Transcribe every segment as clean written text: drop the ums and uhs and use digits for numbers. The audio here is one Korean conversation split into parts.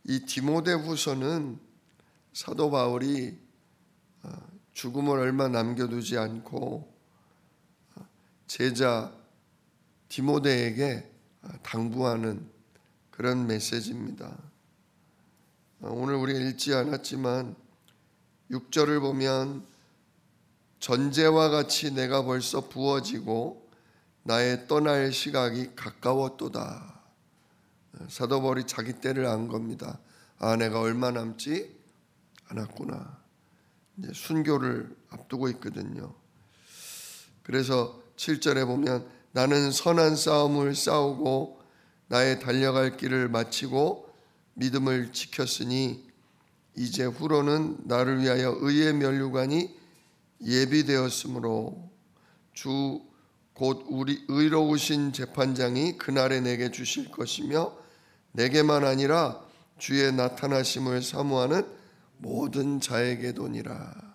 이 디모데후서는 사도 바울이 죽음을 얼마 남겨두지 않고 제자 디모데에게 당부하는 그런 메시지입니다. 오늘 우리가 읽지 않았지만 6절을 보면 전제와 같이 내가 벌써 부어지고 나의 떠날 시각이 가까웠도다. 사도 바울이 자기 때를 안 겁니다. 내가 얼마 남지 않았구나. 이제 순교를 앞두고 있거든요. 그래서 7절에 보면 나는 선한 싸움을 싸우고 나의 달려갈 길을 마치고 믿음을 지켰으니 이제 후로는 나를 위하여 의의 면류관이 예비되었으므로 주 곧 우리 의로우신 재판장이 그날에 내게 주실 것이며 내게만 아니라 주의 나타나심을 사모하는 모든 자에게도니라.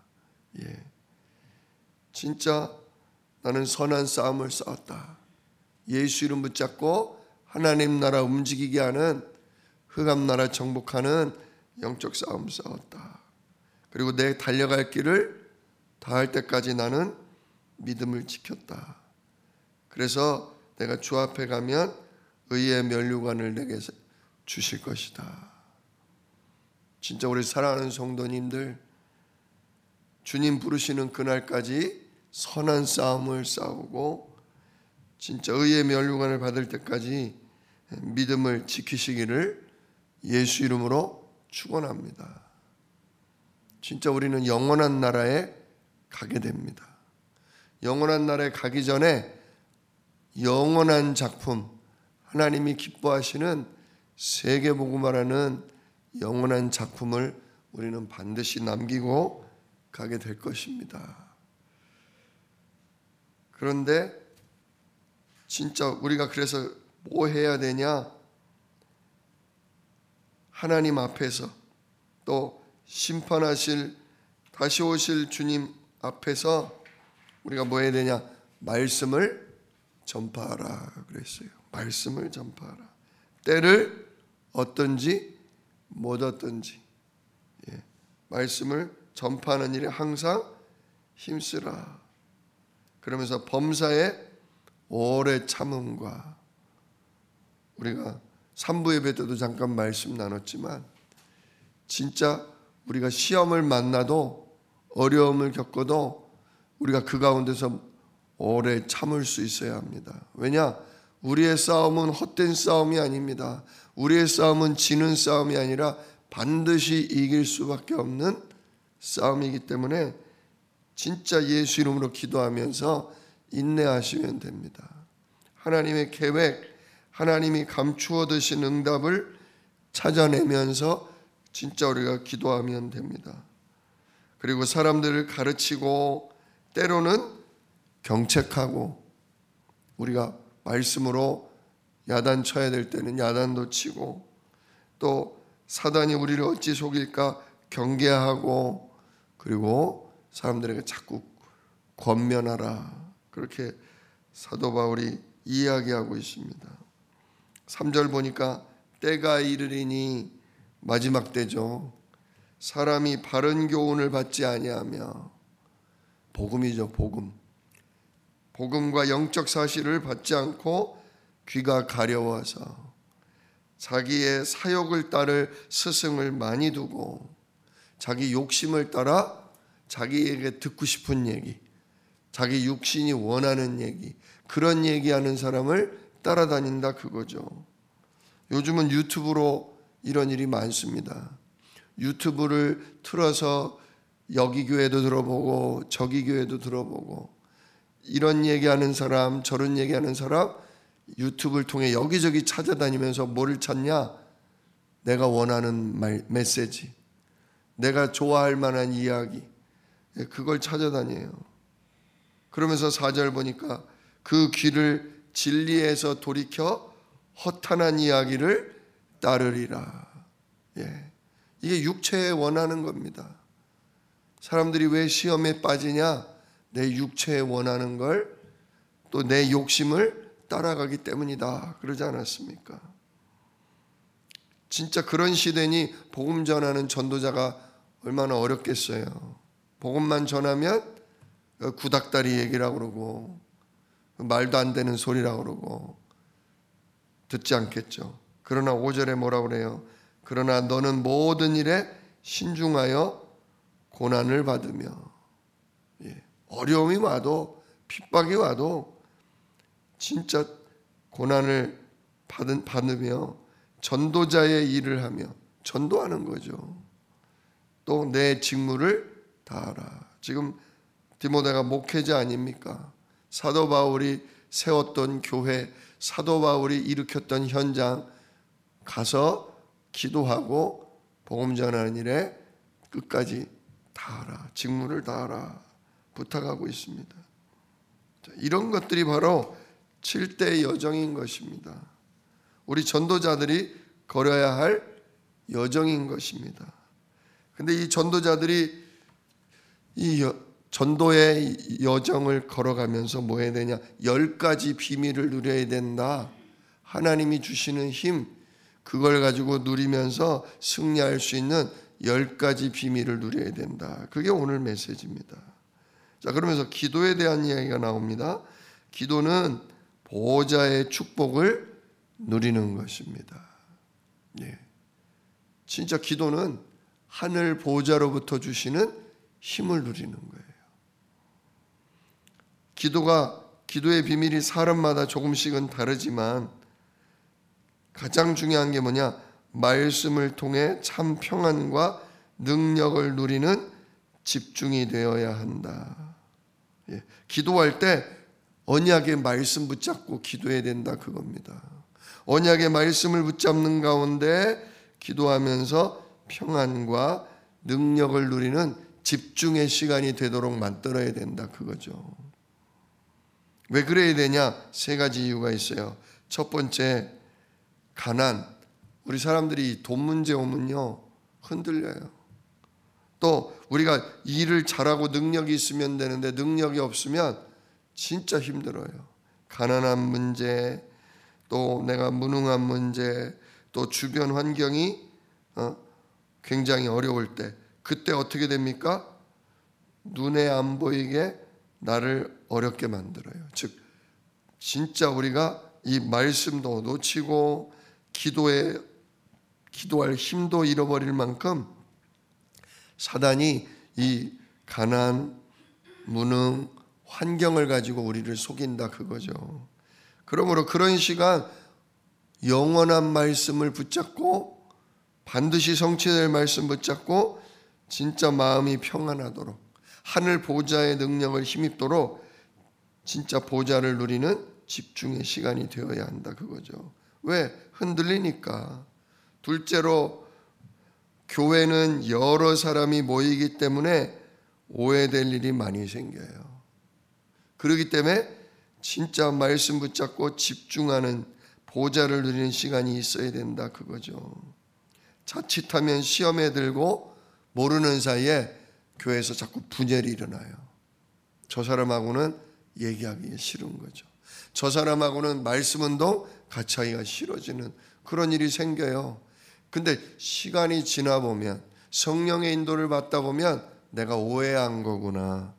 진짜 나는 선한 싸움을 싸웠다. 예수 이름 붙잡고 하나님 나라 움직이게 하는 흑암 나라 정복하는 영적 싸움 싸웠다. 그리고 내 달려갈 길을 다할 때까지 나는 믿음을 지켰다. 그래서 내가 주 앞에 가면 의의 면류관을 내게 주실 것이다. 진짜 우리 사랑하는 성도님들, 주님 부르시는 그날까지 선한 싸움을 싸우고 진짜 의의 면류관을 받을 때까지 믿음을 지키시기를 예수 이름으로 축원합니다. 진짜 우리는 영원한 나라에 가게 됩니다. 영원한 나라에 가기 전에 영원한 작품, 하나님이 기뻐하시는 세계복음화라는 영원한 작품을 우리는 반드시 남기고 가게 될 것입니다. 그런데 진짜 우리가 그래서 뭐 해야 되냐? 하나님 앞에서 또 심판하실 다시 오실 주님 앞에서 우리가 뭐 해야 되냐? 말씀을 전파하라 그랬어요. 말씀을 전파하라. 때를 어떤지 못 어떤지 말씀을 전파하는 일에 항상 힘쓰라. 그러면서 범사에 오래 참음과 우리가 3부 예배 때도 잠깐 말씀 나눴지만 진짜 우리가 시험을 만나도 어려움을 겪어도 우리가 그 가운데서 오래 참을 수 있어야 합니다. 왜냐? 우리의 싸움은 헛된 싸움이 아닙니다. 우리의 싸움은 지는 싸움이 아니라 반드시 이길 수밖에 없는 싸움이기 때문에 진짜 예수 이름으로 기도하면서 인내하시면 됩니다. 하나님의 계획, 하나님이 감추어 두신 응답을 찾아내면서 진짜 우리가 기도하면 됩니다. 그리고 사람들을 가르치고 때로는 경책하고 우리가 말씀으로 야단 쳐야 될 때는 야단도 치고 또 사단이 우리를 어찌 속일까 경계하고 그리고 사람들에게 자꾸 권면하라. 그렇게 사도 바울이 이야기하고 있습니다. 3절 보니까 때가 이르리니 마지막 때죠. 사람이 바른 교훈을 받지 아니하며 복음이죠. 복음과 영적 사실을 받지 않고 귀가 가려워서 자기의 사욕을 따를 스승을 많이 두고 자기 욕심을 따라 자기에게 듣고 싶은 얘기, 자기 육신이 원하는 얘기, 그런 얘기하는 사람을 따라다닌다 그거죠. 요즘은 유튜브로 이런 일이 많습니다. 유튜브를 틀어서 여기 교회도 들어보고 저기 교회도 들어보고 이런 얘기하는 사람 저런 얘기하는 사람 유튜브를 통해 여기저기 찾아다니면서 뭐를 찾냐? 내가 원하는 메시지, 내가 좋아할 만한 이야기, 그걸 찾아다녀요. 그러면서 4절 보니까 그 귀를 진리에서 돌이켜 허탄한 이야기를 따르리라. 이게 육체에 원하는 겁니다. 사람들이 왜 시험에 빠지냐? 내 육체에 원하는 걸 또 내 욕심을 따라가기 때문이다. 그러지 않았습니까? 진짜 그런 시대니 복음 전하는 전도자가 얼마나 어렵겠어요. 복음만 전하면 구닥다리 얘기라고 그러고 말도 안 되는 소리라고 그러고 듣지 않겠죠. 그러나 5절에 뭐라고 그래요? 그러나 너는 모든 일에 신중하여 고난을 받으며, 어려움이 와도 핍박이 와도 진짜 고난을 받으며 전도자의 일을 하며 전도하는 거죠. 또 내 직무를 다하라. 지금 디모데가 목회자 아닙니까? 사도 바울이 세웠던 교회, 사도 바울이 일으켰던 현장 가서 기도하고 복음 전하는 일에 끝까지 다하라. 직무를 다하라. 부탁하고 있습니다. 이런 것들이 바로 7대 여정인 것입니다. 우리 전도자들이 걸어야 할 여정인 것입니다. 근데 이 전도자들이 이 전도의 여정을 걸어가면서 뭐 해야 되냐? 10가지 비밀을 누려야 된다. 하나님이 주시는 힘, 그걸 가지고 누리면서 승리할 수 있는 10가지 비밀을 누려야 된다. 그게 오늘 메시지입니다. 자, 그러면서 기도에 대한 이야기가 나옵니다. 기도는 보호자의 축복을 누리는 것입니다. 진짜 기도는 하늘 보호자로부터 주시는 힘을 누리는 거예요. 기도의 비밀이 사람마다 조금씩은 다르지만 가장 중요한 게 뭐냐? 말씀을 통해 참 평안과 능력을 누리는 집중이 되어야 한다. 기도할 때 언약의 말씀 붙잡고 기도해야 된다, 그겁니다. 언약의 말씀을 붙잡는 가운데 기도하면서 평안과 능력을 누리는 집중의 시간이 되도록 만들어야 된다, 그거죠. 왜 그래야 되냐? 3가지 이유가 있어요. 첫 번째, 가난. 우리 사람들이 돈 문제 오면요 흔들려요. 또 우리가 일을 잘하고 능력이 있으면 되는데 능력이 없으면 진짜 힘들어요. 가난한 문제, 또 내가 무능한 문제, 또 주변 환경이 굉장히 어려울 때, 그때 어떻게 됩니까? 눈에 안 보이게 나를 어렵게 만들어요. 즉 진짜 우리가 이 말씀도 놓치고 기도할 힘도 잃어버릴 만큼 사단이 이 가난, 무능, 환경을 가지고 우리를 속인다, 그거죠. 그러므로 그런 시간 영원한 말씀을 붙잡고 반드시 성취될 말씀 붙잡고 진짜 마음이 평안하도록 하늘 보좌의 능력을 힘입도록 진짜 보좌를 누리는 집중의 시간이 되어야 한다, 그거죠. 왜? 흔들리니까. 둘째로 교회는 여러 사람이 모이기 때문에 오해될 일이 많이 생겨요. 그렇기 때문에 진짜 말씀 붙잡고 집중하는 보좌를 누리는 시간이 있어야 된다, 그거죠. 자칫하면 시험에 들고 모르는 사이에 교회에서 자꾸 분열이 일어나요. 저 사람하고는 얘기하기 싫은 거죠. 저 사람하고는 말씀 운동 같이 하기가 싫어지는 그런 일이 생겨요. 근데 시간이 지나 보면, 성령의 인도를 받다 보면 내가 오해한 거구나.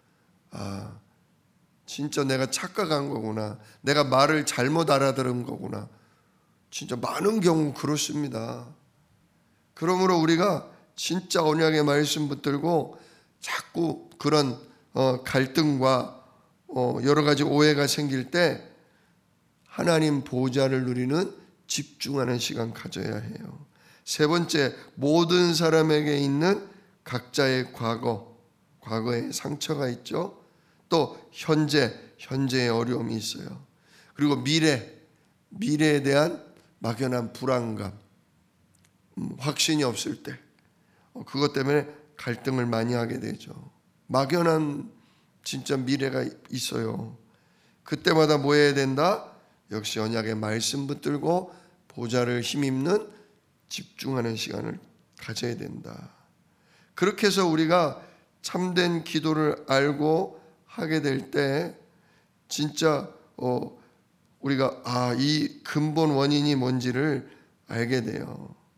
진짜 내가 착각한 거구나. 내가 말을 잘못 알아들은 거구나. 진짜 많은 경우 그렇습니다. 그러므로 우리가 진짜 언약의 말씀 붙들고 자꾸 그런 갈등과 여러 가지 오해가 생길 때 하나님 보좌를 누리는 집중하는 시간 가져야 해요. 3번째, 모든 사람에게 있는 각자의 과거의 상처가 있죠. 또 현재의 어려움이 있어요. 그리고 미래에 대한 막연한 불안감, 확신이 없을 때 그것 때문에 갈등을 많이 하게 되죠. 막연한 진짜 미래가 있어요. 그때마다 뭐 해야 된다? 역시 언약의 말씀 붙들고 보좌를 힘입는 집중하는 시간을 가져야 된다. 그렇게 해서 우리가 참된 기도를 알고 하게 될 때 진짜 우리가 이 근본 원인이 뭔지를 알게 돼요.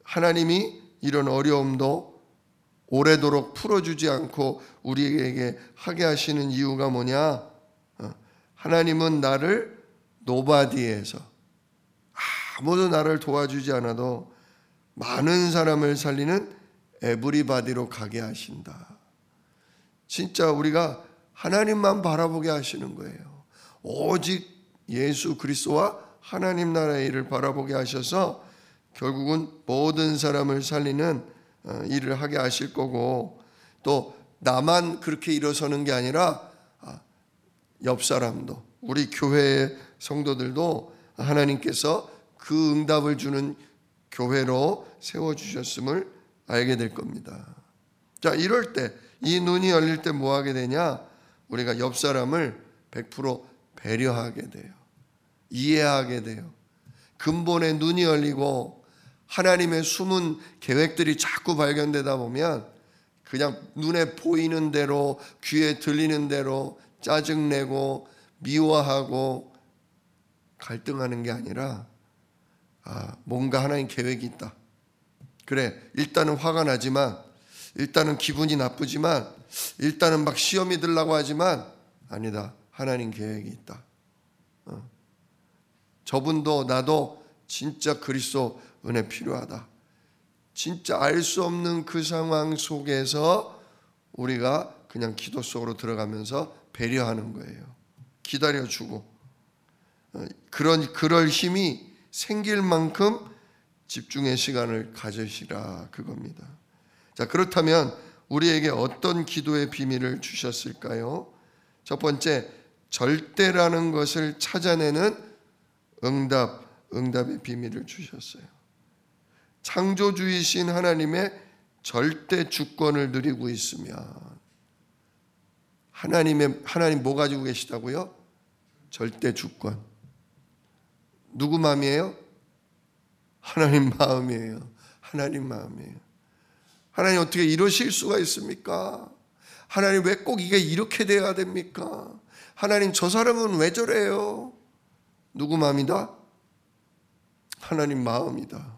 하나님이 이런 어려움도 오래도록 풀어주지 않고 우리에게 하게 하시는 이유가 뭐냐? 하나님은 나를 노바디에서 아무도 나를 도와주지 않아도 많은 사람을 살리는 에브리바디로 가게 하신다. 진짜 우리가 하나님만 바라보게 하시는 거예요. 오직 예수 그리스도와 하나님 나라의 일을 바라보게 하셔서 결국은 모든 사람을 살리는 일을 하게 하실 거고, 또 나만 그렇게 일어서는 게 아니라 옆 사람도, 우리 교회의 성도들도 하나님께서 그 응답을 주는 교회로 세워주셨음을 알게 될 겁니다. 자, 이럴 때, 이 눈이 열릴 때 뭐 하게 되냐? 우리가 옆 사람을 100% 배려하게 돼요. 이해하게 돼요. 근본의 눈이 열리고 하나님의 숨은 계획들이 자꾸 발견되다 보면 그냥 눈에 보이는 대로, 귀에 들리는 대로 짜증내고 미워하고 갈등하는 게 아니라 뭔가 하나님 계획이 있다. 그래, 일단은 화가 나지만, 일단은 기분이 나쁘지만, 일단은 막 시험이 들라고 하지만 아니다. 하나님 계획이 있다. 저분도 나도 진짜 그리스도 은혜 필요하다. 진짜 알 수 없는 그 상황 속에서 우리가 그냥 기도 속으로 들어가면서 배려하는 거예요. 기다려주고 그럴 힘이 생길 만큼 집중의 시간을 가지시라, 그겁니다. 자, 그렇다면 우리에게 어떤 기도의 비밀을 주셨을까요? 첫 번째, 절대라는 것을 찾아내는 응답의 비밀을 주셨어요. 창조주이신 하나님의 절대 주권을 누리고 있으면, 하나님 뭐 가지고 계시다고요? 절대 주권. 누구 마음이에요? 하나님 마음이에요. 하나님 마음이에요. 하나님 어떻게 이러실 수가 있습니까? 하나님 왜 꼭 이게 이렇게 돼야 됩니까? 하나님 저 사람은 왜 저래요? 누구 마음이다? 하나님 마음이다.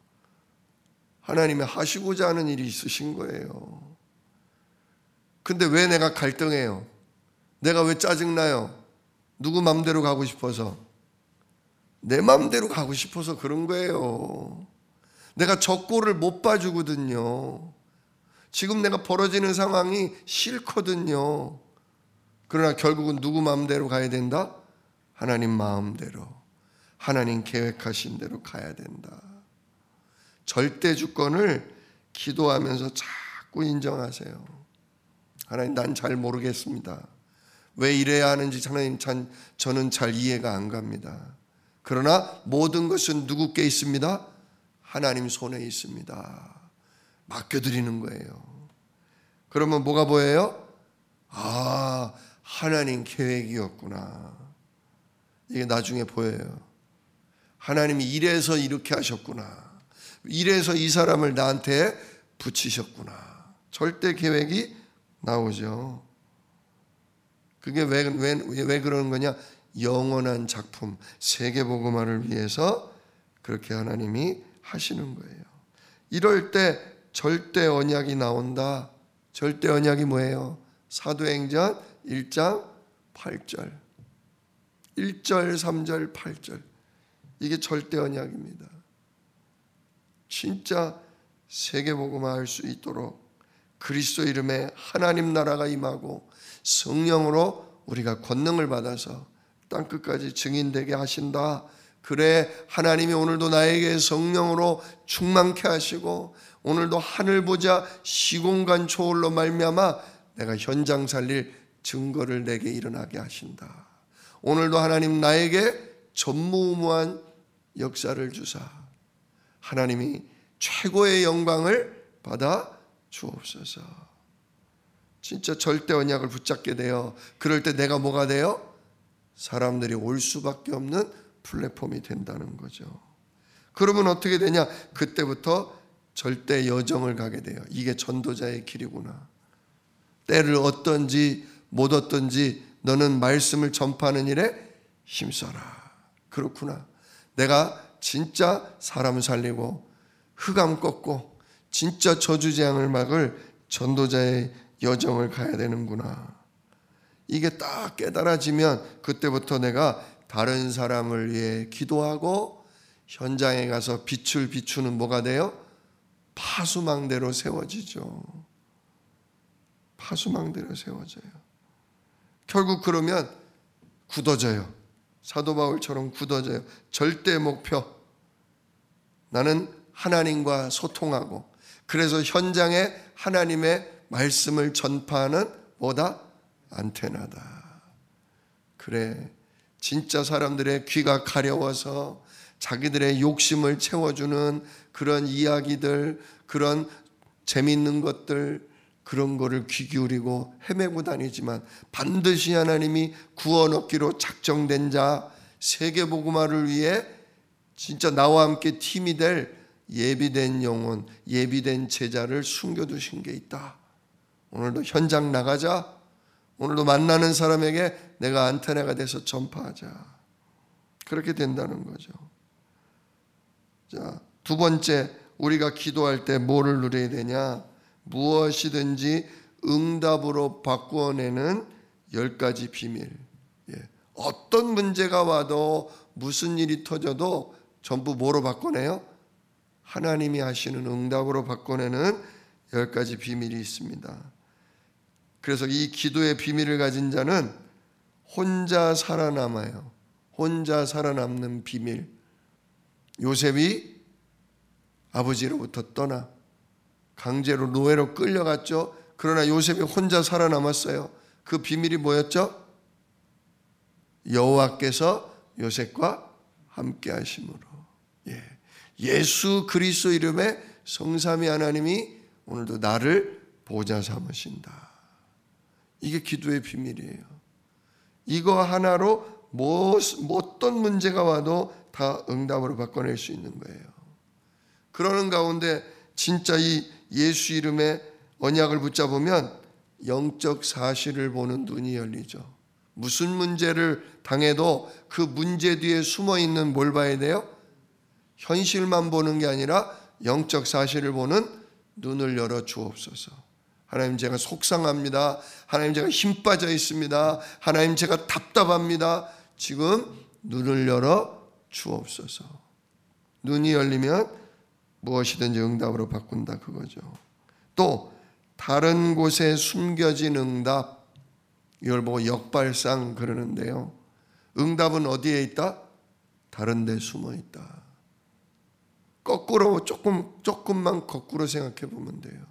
하나님이 하시고자 하는 일이 있으신 거예요. 근데 왜 내가 갈등해요? 내가 왜 짜증나요? 누구 마음대로 가고 싶어서? 내 마음대로 가고 싶어서 그런 거예요. 내가 저 꼴을 못 봐주거든요. 지금 내가 벌어지는 상황이 싫거든요. 그러나 결국은 누구 마음대로 가야 된다? 하나님 마음대로, 하나님 계획하신 대로 가야 된다. 절대 주권을 기도하면서 자꾸 인정하세요. 하나님, 난 잘 모르겠습니다. 왜 이래야 하는지 하나님, 저는 잘 이해가 안 갑니다. 그러나 모든 것은 누구께 있습니다? 하나님 손에 있습니다. 맡겨드리는 거예요. 그러면 뭐가 보여요? 하나님 계획이었구나. 이게 나중에 보여요. 하나님이 이래서 이렇게 하셨구나. 이래서 이 사람을 나한테 붙이셨구나. 절대 계획이 나오죠. 그게 왜 그러는 거냐? 영원한 작품, 세계복음화를 위해서 그렇게 하나님이 하시는 거예요. 이럴 때 절대 언약이 나온다. 절대 언약이 뭐예요? 사도행전 1장 8절. 1절, 3절, 8절. 이게 절대 언약입니다. 진짜 세계복음화할 수 있도록 그리스도 이름에 하나님 나라가 임하고 성령으로 우리가 권능을 받아서 땅끝까지 증인되게 하신다. 그래, 하나님이 오늘도 나에게 성령으로 충만케 하시고 오늘도 하늘 보자 시공간 초월로 말미암아 내가 현장 살릴 증거를 내게 일어나게 하신다. 오늘도 하나님 나에게 전무후무한 역사를 주사 하나님이 최고의 영광을 받아 주옵소서. 진짜 절대 언약을 붙잡게 돼요. 그럴 때 내가 뭐가 돼요? 사람들이 올 수밖에 없는 플랫폼이 된다는 거죠. 그러면 어떻게 되냐? 그때부터 절대 여정을 가게 돼요. 이게 전도자의 길이구나. 때를 얻든지 못 얻든지 너는 말씀을 전파하는 일에 힘써라. 그렇구나. 내가 진짜 사람 살리고 흑암 꺾고 진짜 저주재앙을 막을 전도자의 여정을 가야 되는구나. 이게 딱 깨달아지면 그때부터 내가 다른 사람을 위해 기도하고 현장에 가서 빛을 비추는 뭐가 돼요? 파수망대로 세워지죠. 파수망대로 세워져요. 결국 그러면 굳어져요. 사도 바울처럼 굳어져요. 절대 목표. 나는 하나님과 소통하고, 그래서 현장에 하나님의 말씀을 전파하는 뭐다? 안테나다. 그래, 진짜 사람들의 귀가 가려워서 자기들의 욕심을 채워주는 그런 이야기들, 그런 재미있는 것들, 그런 거를 귀 기울이고 헤매고 다니지만 반드시 하나님이 구원 얻기로 작정된 자, 세계복음화를 위해 진짜 나와 함께 팀이 될 예비된 영혼, 예비된 제자를 숨겨두신 게 있다. 오늘도 현장 나가자. 오늘도 만나는 사람에게 내가 안테나가 돼서 전파하자. 그렇게 된다는 거죠. 자, 두 번째, 우리가 기도할 때 뭐를 누려야 되냐? 무엇이든지 응답으로 바꾸어내는 10가지 비밀. 어떤 문제가 와도 무슨 일이 터져도 전부 뭐로 바꿔내요? 하나님이 하시는 응답으로 바꿔내는 10가지 비밀이 있습니다. 그래서 이 기도의 비밀을 가진 자는 혼자 살아남아요. 혼자 살아남는 비밀. 요셉이 아버지로부터 떠나 강제로 노예로 끌려갔죠. 그러나 요셉이 혼자 살아남았어요. 그 비밀이 뭐였죠? 여호와께서 요셉과 함께 하심으로. 예수 그리스도 이름의 성삼위 하나님이 오늘도 나를 보좌 삼으신다. 이게 기도의 비밀이에요. 이거 하나로 어떤 문제가 와도 다 응답으로 바꿔낼 수 있는 거예요. 그러는 가운데 진짜 이 예수 이름의 언약을 붙잡으면 영적 사실을 보는 눈이 열리죠. 무슨 문제를 당해도 그 문제 뒤에 숨어있는 뭘 봐야 돼요? 현실만 보는 게 아니라 영적 사실을 보는 눈을 열어 주옵소서. 하나님, 제가 속상합니다. 하나님, 제가 힘 빠져 있습니다. 하나님, 제가 답답합니다. 지금 눈을 열어 주옵소서. 눈이 열리면 무엇이든지 응답으로 바꾼다, 그거죠. 또 다른 곳에 숨겨진 응답, 이걸 보고 역발상 그러는데요. 응답은 어디에 있다? 다른 데 숨어 있다. 거꾸로 조금만 거꾸로 생각해 보면 돼요.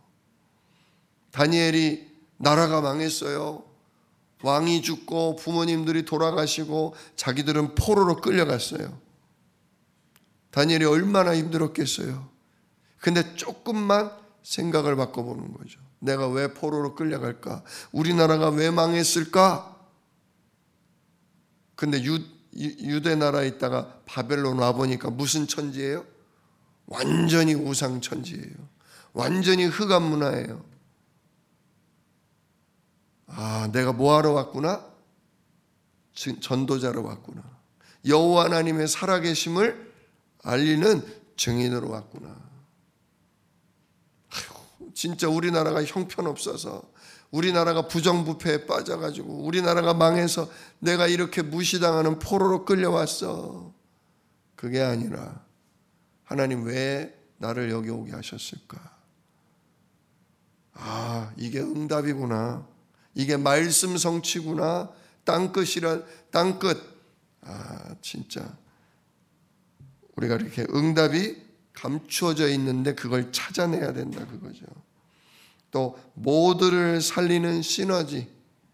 다니엘이 나라가 망했어요. 왕이 죽고 부모님들이 돌아가시고 자기들은 포로로 끌려갔어요. 다니엘이 얼마나 힘들었겠어요. 근데 조금만 생각을 바꿔보는 거죠. 내가 왜 포로로 끌려갈까? 우리나라가 왜 망했을까? 근데 유대 나라에 있다가 바벨론 와보니까 무슨 천지예요? 완전히 우상 천지예요. 완전히 흑암 문화예요. 아, 내가 뭐하러 왔구나? 전도자로 왔구나. 여호와 하나님의 살아계심을 알리는 증인으로 왔구나. 아이고, 진짜 우리나라가 형편없어서, 우리나라가 부정부패에 빠져가지고, 우리나라가 망해서 내가 이렇게 무시당하는 포로로 끌려왔어. 그게 아니라 하나님 왜 나를 여기 오게 하셨을까? 아, 이게 응답이구나. 이게 말씀 성취구나. 땅끝. 아, 진짜 우리가 이렇게 응답이 감추어져 있는데 그걸 찾아내야 된다, 그거죠. 또 모두를 살리는 시너지.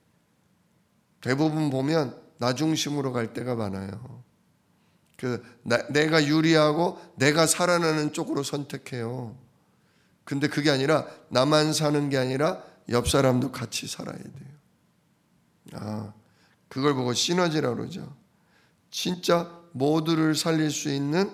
대부분 보면 나 중심으로 갈 때가 많아요. 내가 유리하고 내가 살아나는 쪽으로 선택해요. 근데 그게 아니라 나만 사는 게 아니라 옆 사람도 같이 살아야 돼요. 아, 그걸 보고 시너지라고 그러죠. 진짜 모두를 살릴 수 있는,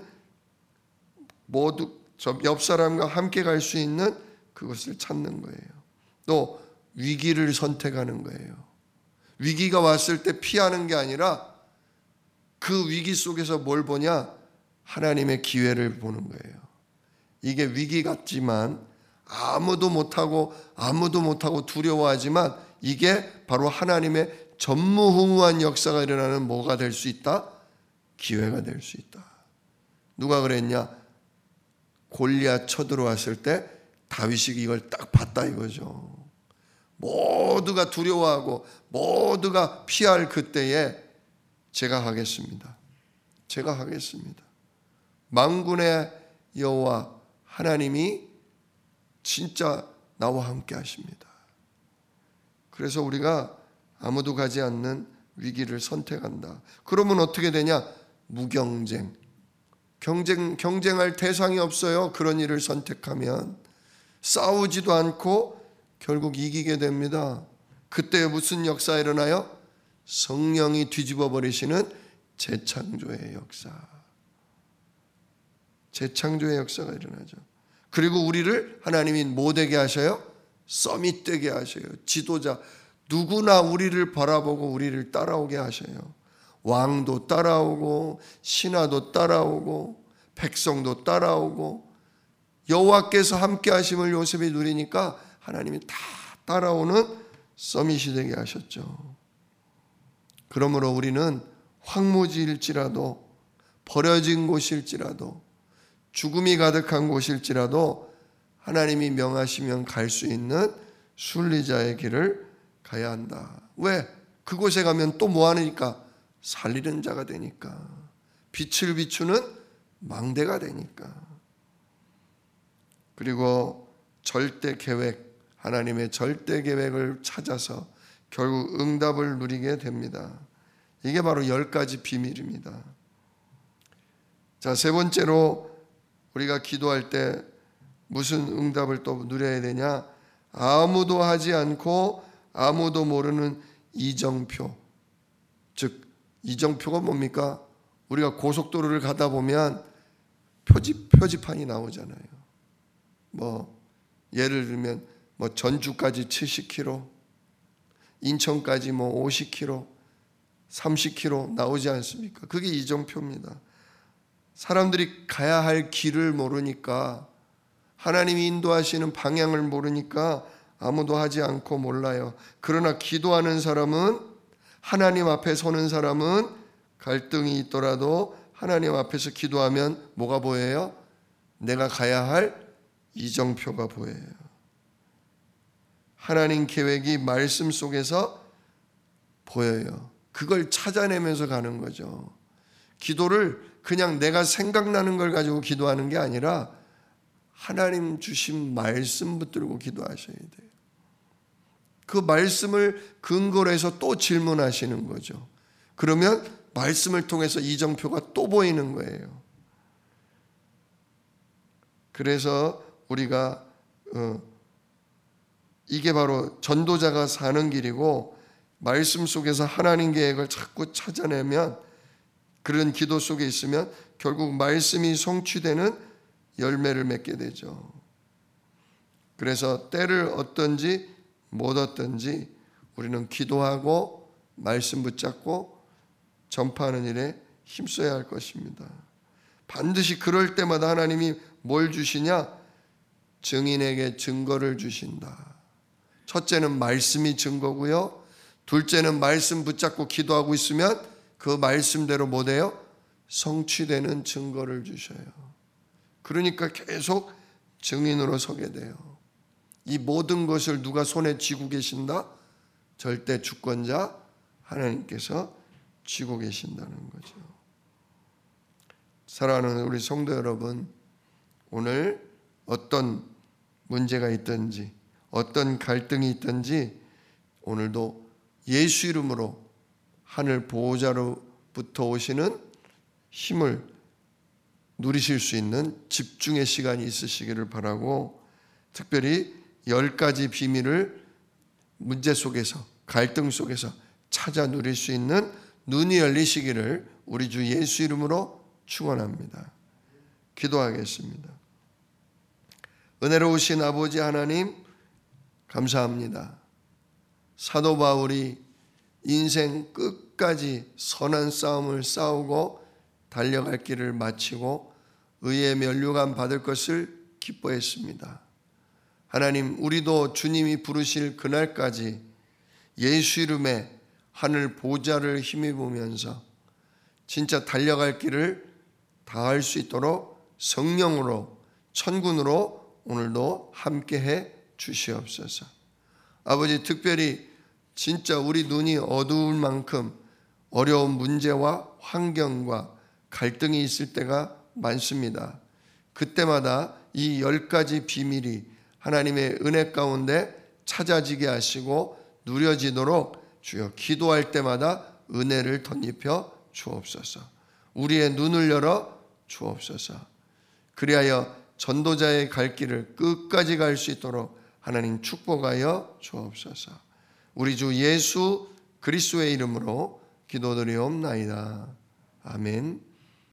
옆 사람과 함께 갈 수 있는 그것을 찾는 거예요. 또 위기를 선택하는 거예요. 위기가 왔을 때 피하는 게 아니라 그 위기 속에서 뭘 보냐? 하나님의 기회를 보는 거예요. 이게 위기 같지만 아무도 못하고 두려워하지만 이게 바로 하나님의 전무후무한 역사가 일어나는 뭐가 될 수 있다? 기회가 될 수 있다. 누가 그랬냐? 골리앗 쳐들어왔을 때 다윗이 이걸 딱 봤다 이거죠. 모두가 두려워하고 모두가 피할 그때에 제가 하겠습니다. 만군의 여호와 하나님이 진짜 나와 함께 하십니다. 그래서 우리가 아무도 가지 않는 위기를 선택한다. 그러면 어떻게 되냐? 무경쟁. 경쟁할 대상이 없어요. 그런 일을 선택하면 싸우지도 않고 결국 이기게 됩니다. 그때 무슨 역사 일어나요? 성령이 뒤집어 버리시는 재창조의 역사가 일어나죠. 그리고 우리를 하나님이 뭐 되게 하셔요? 서밋 되게 하셔요. 지도자, 누구나 우리를 바라보고 우리를 따라오게 하셔요. 왕도 따라오고 신하도 따라오고 백성도 따라오고 여호와께서 함께 하심을 요셉이 누리니까 하나님이 다 따라오는 서밋이 되게 하셨죠. 그러므로 우리는 황무지일지라도 버려진 곳일지라도 죽음이 가득한 곳일지라도 하나님이 명하시면 갈 수 있는 순리자의 길을 가야 한다. 왜? 그곳에 가면 또 뭐 하니까? 살리는 자가 되니까. 빛을 비추는 망대가 되니까. 그리고 절대 계획, 하나님의 절대 계획을 찾아서 결국 응답을 누리게 됩니다. 이게 바로 10가지 비밀입니다. 자, 세 번째로 우리가 기도할 때 무슨 응답을 또 누려야 되냐? 아무도 하지 않고 아무도 모르는 이정표. 즉 이정표가 뭡니까? 우리가 고속도로를 가다 보면 표지판이 나오잖아요. 예를 들면 전주까지 70km, 인천까지 50km, 30km 나오지 않습니까? 그게 이정표입니다. 사람들이 가야 할 길을 모르니까, 하나님이 인도하시는 방향을 모르니까 아무도 하지 않고 몰라요. 그러나 기도하는 사람은, 하나님 앞에 서는 사람은 갈등이 있더라도 하나님 앞에서 기도하면 뭐가 보여요? 내가 가야 할 이정표가 보여요. 하나님 계획이 말씀 속에서 보여요. 그걸 찾아내면서 가는 거죠. 기도를 그냥 내가 생각나는 걸 가지고 기도하는 게 아니라 하나님 주신 말씀 붙들고 기도하셔야 돼요. 그 말씀을 근거로 해서 또 질문하시는 거죠. 그러면 말씀을 통해서 이정표가 또 보이는 거예요. 그래서 우리가 이게 바로 전도자가 사는 길이고, 말씀 속에서 하나님 계획을 자꾸 찾아내면, 그런 기도 속에 있으면 결국 말씀이 성취되는 열매를 맺게 되죠. 그래서 때를 얻든지 못 얻든지 우리는 기도하고 말씀 붙잡고 전파하는 일에 힘써야 할 것입니다. 반드시 그럴 때마다 하나님이 뭘 주시냐? 증인에게 증거를 주신다. 첫째는 말씀이 증거고요. 둘째는 말씀 붙잡고 기도하고 있으면 그 말씀대로 뭐돼요? 성취되는 증거를 주셔요. 그러니까 계속 증인으로 서게 돼요. 이 모든 것을 누가 손에 쥐고 계신다? 절대 주권자 하나님께서 쥐고 계신다는 거죠. 사랑하는 우리 성도 여러분, 오늘 어떤 문제가 있든지 어떤 갈등이 있든지 오늘도 예수 이름으로 하늘 보호자로부터 오시는 힘을 누리실 수 있는 집중의 시간이 있으시기를 바라고, 특별히 10가지 비밀을 문제 속에서, 갈등 속에서 찾아 누릴 수 있는 눈이 열리시기를 우리 주 예수 이름으로 축원합니다. 기도하겠습니다. 은혜로우신 아버지 하나님, 감사합니다. 사도 바울이 인생 끝까지 선한 싸움을 싸우고 달려갈 길을 마치고 의의 면류관 받을 것을 기뻐했습니다. 하나님, 우리도 주님이 부르실 그날까지 예수 이름에 하늘 보좌를 힘입으면서 진짜 달려갈 길을 다할 수 있도록 성령으로, 천군으로 오늘도 함께해 주시옵소서. 아버지, 특별히 진짜 우리 눈이 어두울 만큼 어려운 문제와 환경과 갈등이 있을 때가 많습니다. 그때마다 이 10가지 비밀이 하나님의 은혜 가운데 찾아지게 하시고 누려지도록 주여 기도할 때마다 은혜를 덧입혀 주옵소서. 우리의 눈을 열어 주옵소서. 그리하여 전도자의 갈 길을 끝까지 갈 수 있도록 하나님 축복하여 주옵소서. 우리 주 예수 그리스도의 이름으로 기도드리옵나이다. 아멘.